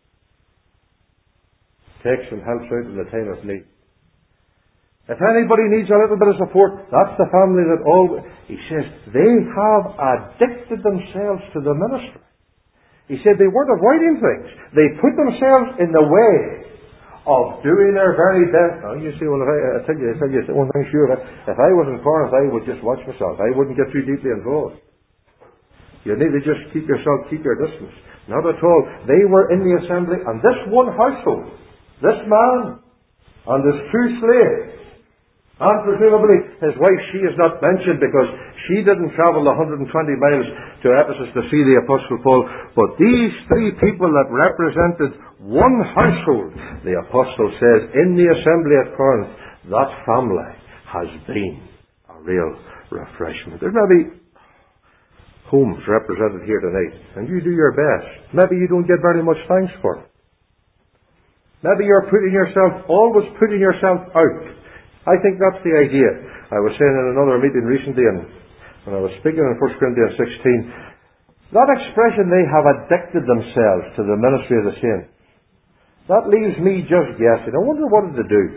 Takes and helps out in the time of need. If anybody needs a little bit of support, that's the family that always... He says, they have addicted themselves to the ministry. He said they weren't avoiding things. They put themselves in the way of doing their very best. Now, you see, well, if I, I tell you, I tell you one thing sure, if I was in Corinth, I would just watch myself. I wouldn't get too deeply involved. You need to just keep yourself, keep your distance. Not at all. They were in the assembly, and this one household, this man, and his two slaves, and presumably his wife, she is not mentioned because she didn't travel one hundred twenty miles to Ephesus to see the Apostle Paul. But these three people that represented one household, the Apostle says, in the assembly at Corinth, that family has been a real refreshment. There may be homes represented here tonight, and you do your best. Maybe you don't get very much thanks for it. Maybe you're putting yourself, always putting yourself out. I think that's the idea. I was saying in another meeting recently, and when I was speaking in First Corinthians sixteen, that expression, they have addicted themselves to the ministry of the saints, that leaves me just guessing. I wonder what did they do?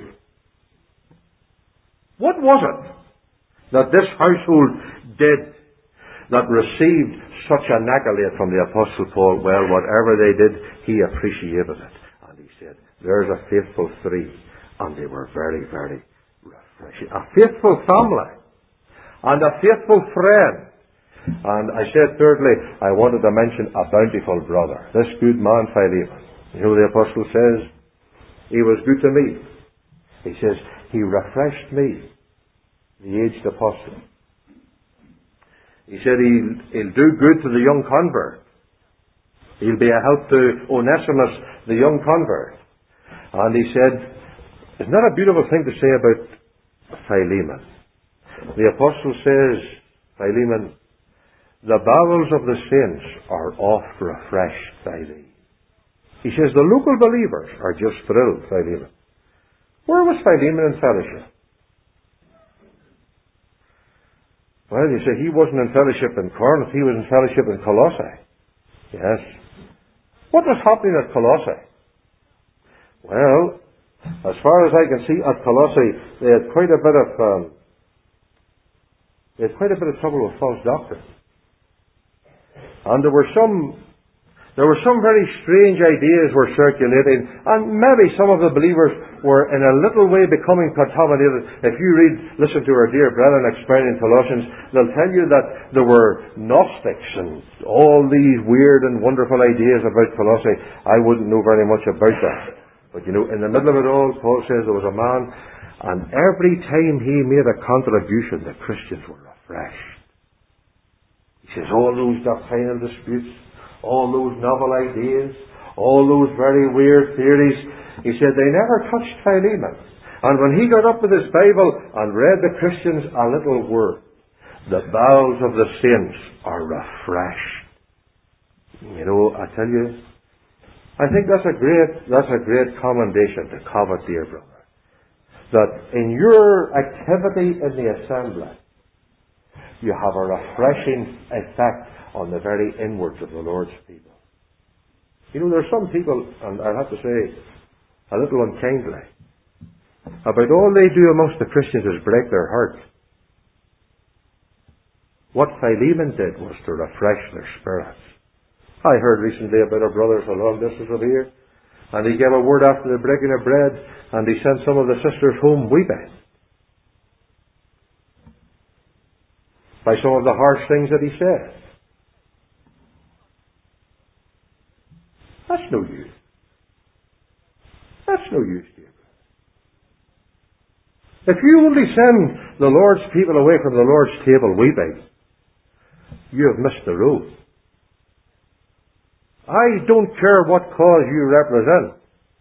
What was it that this household did that received such an accolade from the Apostle Paul? Well, whatever they did, he appreciated it. And he said, there's a faithful three. And they were very, very refreshing. A faithful family. And a faithful friend. And I said, thirdly, I wanted to mention a bountiful brother. This good man, Philemon. You know, the Apostle says, he was good to me. He says, he refreshed me, the aged apostle. He said he'll, he'll do good to the young convert. He'll be a help to Onesimus, the young convert. And he said, isn't that a beautiful thing to say about Philemon? The apostle says, Philemon, the bowels of the saints are oft refreshed by thee. He says the local believers are just thrilled, Philemon. Where was Philemon in fellowship? Well, you say he wasn't in fellowship in Corinth, he was in fellowship in Colossae. Yes. What was happening at Colossae? Well, as far as I can see, at Colossae, they had quite a bit of um, they had quite a bit of trouble with false doctrine, and there were some there were some very strange ideas were circulating, and maybe some of the believers were in a little way becoming contaminated. If you read, listen to our dear brethren explaining Colossians, they'll tell you that there were Gnostics and all these weird and wonderful ideas about Colossae. I wouldn't know very much about that. But you know, in the middle of it all, Paul says there was a man, and every time he made a contribution, the Christians were refreshed. He says all those doctrinal disputes, all those novel ideas, all those very weird theories, he said they never touched Philemon. And when he got up with his Bible and read the Christians a little word, the bowels of the saints are refreshed. You know, I tell you, I think that's a great, that's a great commendation to covet, dear brother. That in your activity in the assembly, you have a refreshing effect on the very inwards of the Lord's people. You know, there are some people, and I have to say, a little unkindly, about all they do amongst the Christians is break their heart. What Philemon did was to refresh their spirits. I heard recently about a brother so long distance over here, and he gave a word after the breaking of bread, and he sent some of the sisters home weeping by some of the harsh things that he said. That's no use. That's no use, dear brother. If you only send the Lord's people away from the Lord's table weeping, you have missed the road. I don't care what cause you represent.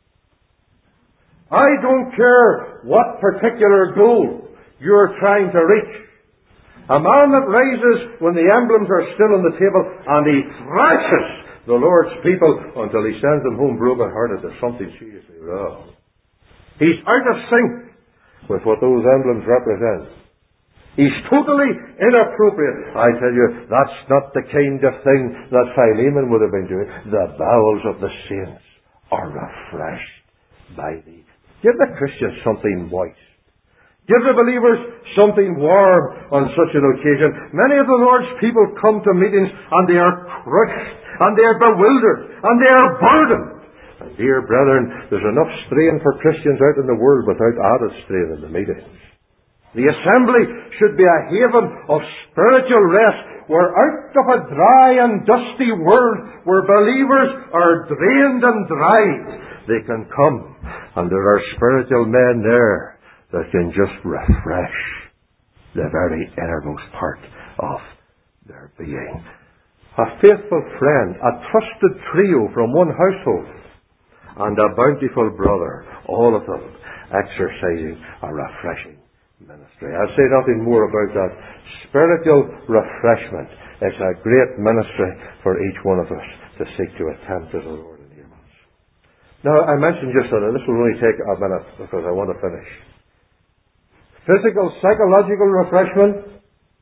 I don't care what particular goal you're trying to reach. A man that rises when the emblems are still on the table and he thrashes the Lord's people until he sends them home broken-hearted, there's something seriously wrong. He's out of sync with what those emblems represent. He's totally inappropriate. I tell you, that's not the kind of thing that Philemon would have been doing. The bowels of the saints are refreshed by thee. Give the Christians something moist. Give the believers something warm on such an occasion. Many of the Lord's people come to meetings and they are crushed, and they are bewildered, and they are burdened. And dear brethren, there's enough strain for Christians out in the world without added strain in the meetings. The assembly should be a haven of spiritual rest, where out of a dry and dusty world, where believers are drained and dried, they can come, and there are spiritual men there that can just refresh the very innermost part of their being. A faithful friend, a trusted trio from one household, and a bountiful brother, all of them exercising a refreshing ministry. I'll say nothing more about that. Spiritual refreshment is a great ministry for each one of us to seek to attempt to the Lord in Amos. Now, I mentioned just that, and this will only take a minute because I want to finish. Physical, psychological refreshment,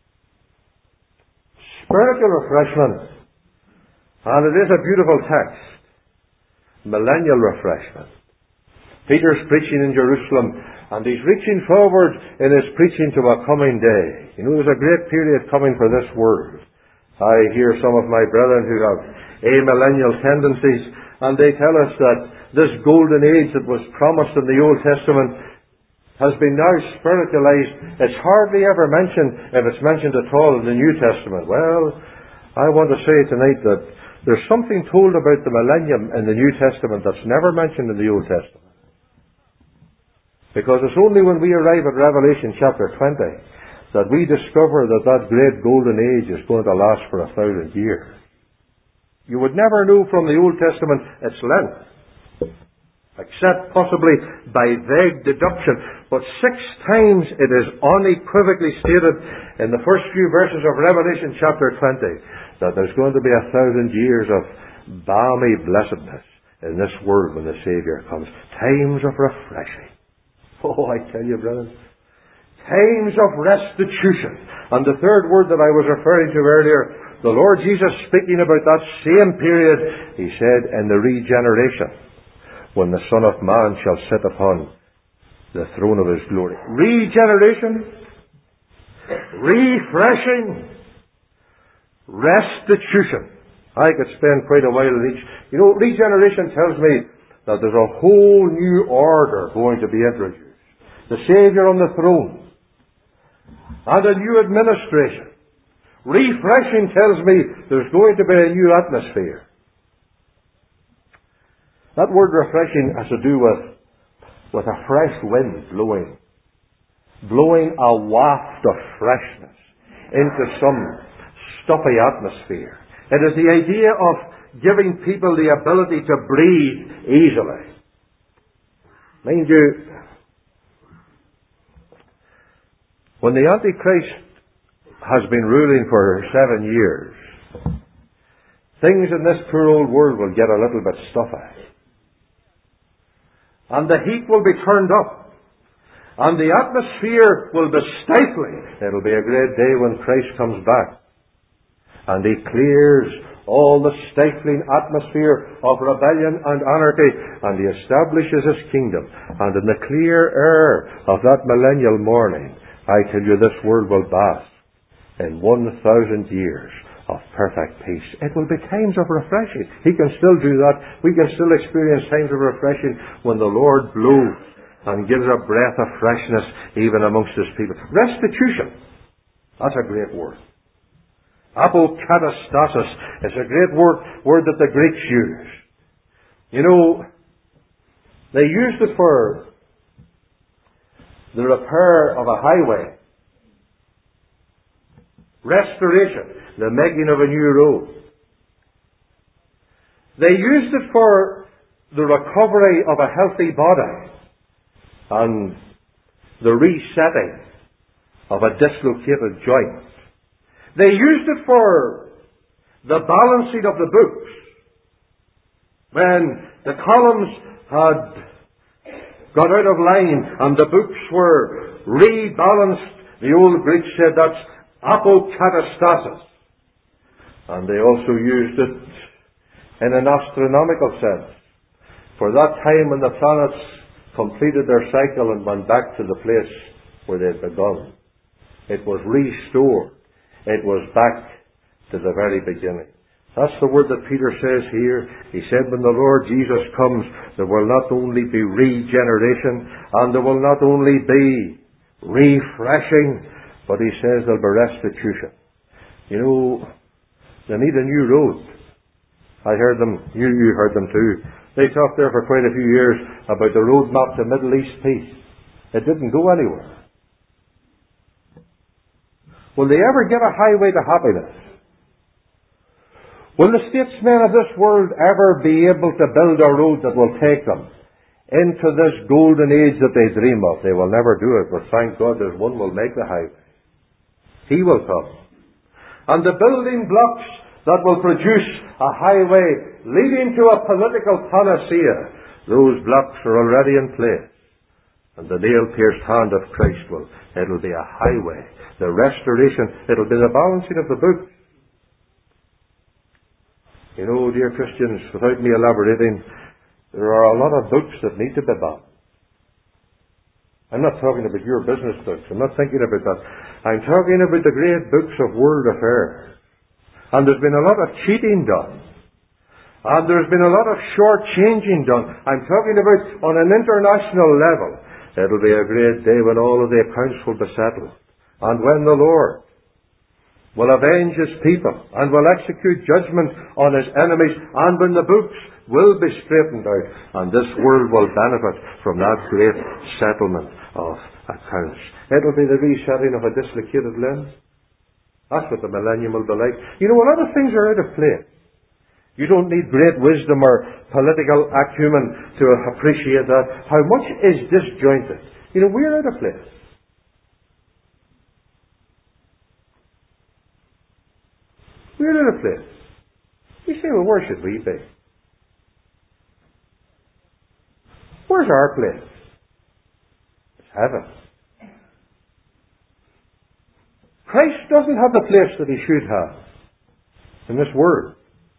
spiritual refreshment, and it is a beautiful text. Millennial refreshment. Peter's preaching in Jerusalem, and he's reaching forward in his preaching to a coming day. You know, there's a great period coming for this world. I hear some of my brethren who have amillennial tendencies, and they tell us that this golden age that was promised in the Old Testament has been now spiritualized. It's hardly ever mentioned, if it's mentioned at all, in the New Testament. Well, I want to say tonight that there's something told about the millennium in the New Testament that's never mentioned in the Old Testament. Because it's only when we arrive at Revelation chapter twenty that we discover that that great golden age is going to last for a thousand years. You would never know from the Old Testament its length, except possibly by vague deduction. But six times it is unequivocally stated in the first few verses of Revelation chapter twenty that there's going to be a thousand years of balmy blessedness in this world when the Saviour comes. Times of refreshing. Oh, I tell you, brothers, times of restitution. And the third word that I was referring to earlier, the Lord Jesus speaking about that same period, He said, in the regeneration, when the Son of Man shall sit upon the throne of His glory. Regeneration, refreshing, restitution. I could spend quite a while in each. You know, regeneration tells me that there's a whole new order going to be introduced. The Saviour on the throne. And a new administration. Refreshing tells me there's going to be a new atmosphere. That word refreshing has to do with, with a fresh wind blowing. Blowing a waft of freshness into some stuffy atmosphere. It is the idea of giving people the ability to breathe easily. Mind you, when the Antichrist has been ruling for seven years, things in this poor old world will get a little bit stuffy. And the heat will be turned up. And the atmosphere will be stifling. It'll be a great day when Christ comes back. And He clears all the stifling atmosphere of rebellion and anarchy, and He establishes His kingdom. And in the clear air of that millennial morning, I tell you, this world will bask in one thousand years of perfect peace. It will be times of refreshing. He can still do that. We can still experience times of refreshing when the Lord blows and gives a breath of freshness even amongst His people. Restitution. That's a great word. Apokatastasis is a great word, word that the Greeks use. You know, they used it for the repair of a highway. Restoration, the making of a new road. They used it for the recovery of a healthy body and the resetting of a dislocated joint. They used it for the balancing of the books. When the columns had got out of line and the books were rebalanced, the old Greeks said that's apokatastasis. And they also used it in an astronomical sense. For that time when the planets completed their cycle and went back to the place where they had begun. It was restored. It was back to the very beginning. That's the word that Peter says here. He said when the Lord Jesus comes, there will not only be regeneration, and there will not only be refreshing, but he says there'll be restitution. You know, they need a new road. I heard them, you, you heard them too. They talked there for quite a few years about the roadmap to Middle East peace. It didn't go anywhere. Will they ever get a highway to happiness? Will the statesmen of this world ever be able to build a road that will take them into this golden age that they dream of? They will never do it, but thank God there's one will make the highway. He will come. And the building blocks that will produce a highway leading to a political panacea, those blocks are already in place. And the nail-pierced hand of Christ will, it'll be a highway. The restoration, it'll be the balancing of the books. You know, dear Christians, without me elaborating, there are a lot of books that need to be balanced. I'm not talking about your business books. I'm not thinking about that. I'm talking about the great books of world affairs. And there's been a lot of cheating done. And there's been a lot of short-changing done. I'm talking about on an international level. It'll be a great day when all of the accounts will be settled. And when the Lord will avenge his people, and will execute judgment on his enemies, and when the books will be straightened out, and this world will benefit from that great settlement of accounts. It'll be the resetting of a dislocated limb. That's what the millennium will be like. You know, a lot of things are out of place. You don't need great wisdom or political acumen to appreciate that. How much is disjointed? You know, we're out of place. We're out of place. You say, well, where should we be? Where's our place? It's heaven. Christ doesn't have the place that he should have in this world.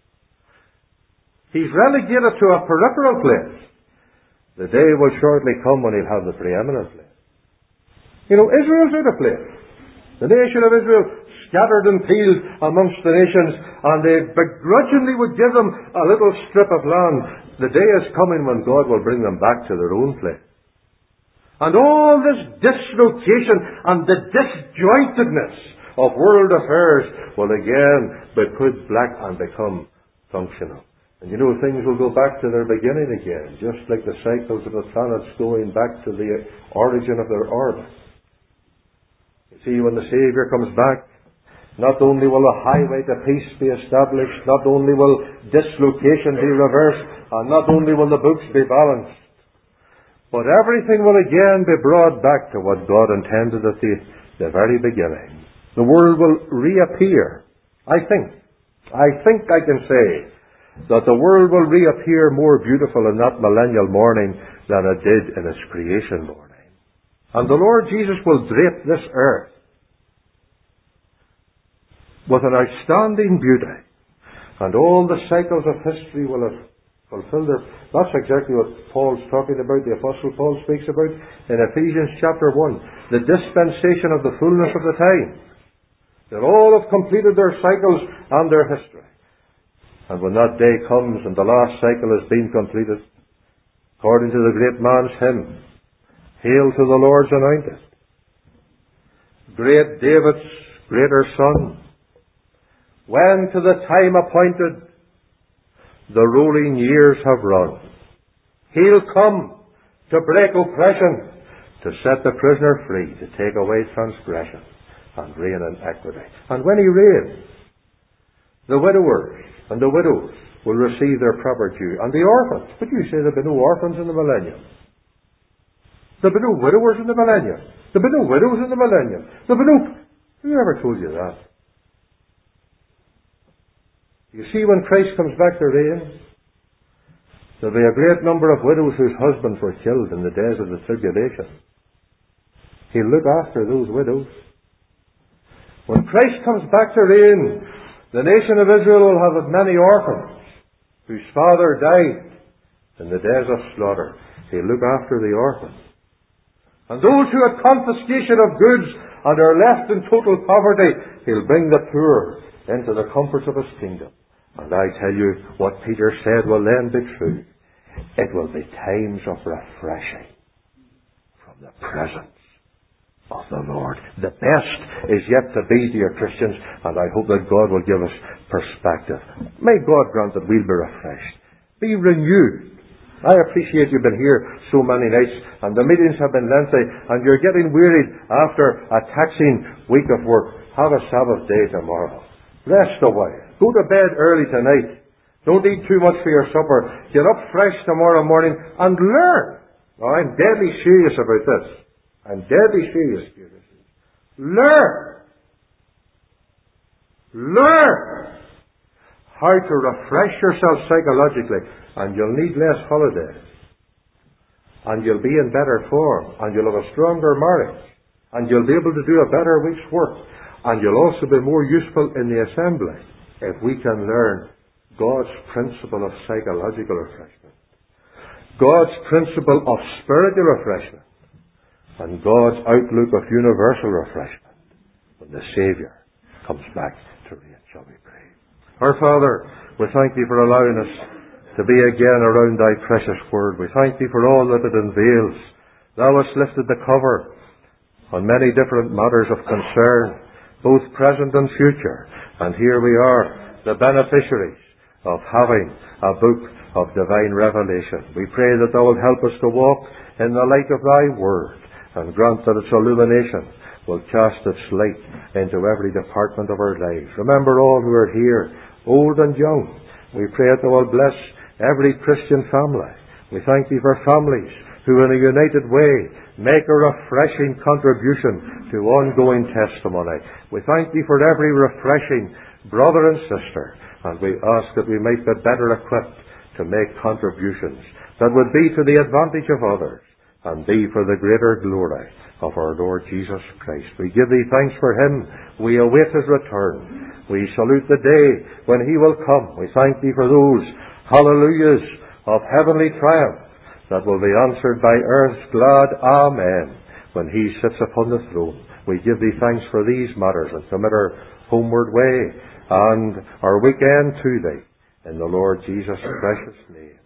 He's relegated to a peripheral place. The day will shortly come when he'll have the preeminent place. You know, Israel's out of place. The nation of Israel scattered and peeled amongst the nations, and they begrudgingly would give them a little strip of land. The day is coming when God will bring them back to their own place. And all this dislocation and the disjointedness of world affairs will again be put black and become functional. And you know, things will go back to their beginning again, just like the cycles of the planets going back to the origin of their orbit. You see, when the Saviour comes back, not only will the highway to peace be established, not only will dislocation be reversed, and not only will the books be balanced, but everything will again be brought back to what God intended at the, the very beginning. The world will reappear. I think, I think I can say that the world will reappear more beautiful in that millennial morning than it did in its creation morning. And the Lord Jesus will drape this earth with an outstanding beauty. And all the cycles of history will have fulfilled their... That's exactly what Paul's talking about, the Apostle Paul speaks about in Ephesians chapter one. The dispensation of the fullness of the time. They'll all have completed their cycles and their history. And when that day comes and the last cycle has been completed, according to the great man's hymn, Hail to the Lord's anointed. Great David's greater son, when to the time appointed the rolling years have run, he'll come to break oppression, to set the prisoner free, to take away transgression, and reign in equity. And when he reigns, the widowers and the widows will receive their proper due, and the orphans. But you say there'll be no orphans in the millennium. There'll be no widowers in the millennium. There'll be no widows in the millennium. There'll be no... Who ever told you that? You see, when Christ comes back to reign, there'll be a great number of widows whose husbands were killed in the days of the tribulation. He'll look after those widows. When Christ comes back to reign, the nation of Israel will have many orphans whose father died in the days of slaughter. He'll look after the orphans. And those who had confiscation of goods and are left in total poverty, he'll bring the poor into the comforts of his kingdom. And I tell you, what Peter said will then be true. It will be times of refreshing from the presence of the Lord. The best is yet to be, dear Christians, and I hope that God will give us perspective. May God grant that we'll be refreshed. Be renewed. I appreciate you've been here so many nights, and the meetings have been lengthy, and you're getting wearied after a taxing week of work. Have a Sabbath day tomorrow. Rest a while. Go to bed early tonight. Don't eat too much for your supper. Get up fresh tomorrow morning and learn. Now, I'm deadly serious about this. I'm deadly serious, dear listeners. Learn. Learn how to refresh yourself psychologically, and you'll need less holidays. And you'll be in better form, and you'll have a stronger marriage, and you'll be able to do a better week's work, and you'll also be more useful in the assembly if we can learn God's principle of psychological refreshment, God's principle of spiritual refreshment, and God's outlook of universal refreshment when the Saviour comes back to reign. Shall we pray? Our Father, we thank Thee for allowing us to be again around Thy precious Word. We thank Thee for all that it unveils. Thou hast lifted the cover on many different matters of concern, both present and future. And here we are, the beneficiaries of having a book of divine revelation. We pray that thou wilt help us to walk in the light of thy word, and grant that its illumination will cast its light into every department of our lives. Remember all who are here, old and young. We pray that thou wilt bless every Christian family. We thank thee for families who in a united way make a refreshing contribution to ongoing testimony. We thank thee for every refreshing brother and sister, and we ask that we might be better equipped to make contributions that would be to the advantage of others and be for the greater glory of our Lord Jesus Christ. We give thee thanks for him. We await his return. We salute the day when he will come. We thank thee for those hallelujahs of heavenly triumph that will be answered by earth's glad amen when he sits upon the throne. We give thee thanks for these matters and commit our homeward way and our weekend to thee in the Lord Jesus' precious name.